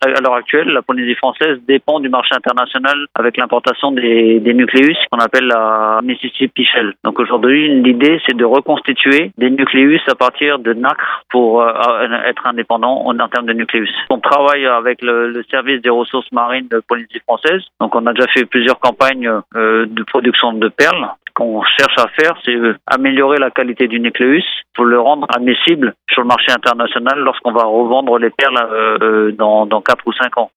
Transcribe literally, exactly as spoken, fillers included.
À l'heure actuelle, la Polynésie française dépend du marché international avec l'importation des, des nucléus qu'on appelle la Mississippi Shell. Donc aujourd'hui, l'idée, c'est de reconstituer des nucléus à partir de nacre pour euh, être indépendant en, en termes de nucléus. On travaille avec le, le service des ressources marines de Polynésie française. Donc on a déjà fait plusieurs campagnes euh, de production de perles. Ce qu'on cherche à faire, c'est améliorer la qualité du nucléus pour le rendre admissible sur le marché international lorsqu'on va revendre les perles euh, dans, dans quatre ou cinq ans.